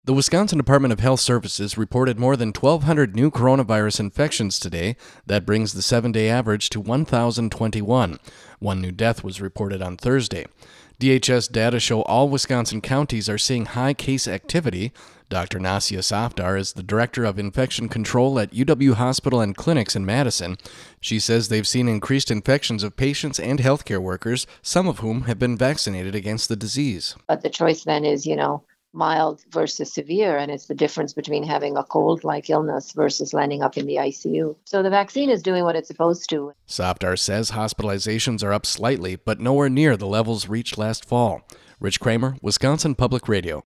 The Wisconsin Department of Health Services reported more than 1,200 new coronavirus infections today. That brings the 7-day average to 1,021. One new death was reported on Thursday. DHS data show all Wisconsin counties are seeing high case activity. Dr. Nasia Safdar is the Director of Infection Control at UW Hospital and Clinics in Madison. She says they've seen increased infections of patients and healthcare workers, some of whom have been vaccinated against the disease. But the choice then is, mild versus severe, and it's the difference between having a cold-like illness versus landing up in the ICU. So the vaccine is doing what it's supposed to. Safdar says hospitalizations are up slightly, but nowhere near the levels reached last fall. Rich Kramer, Wisconsin Public Radio.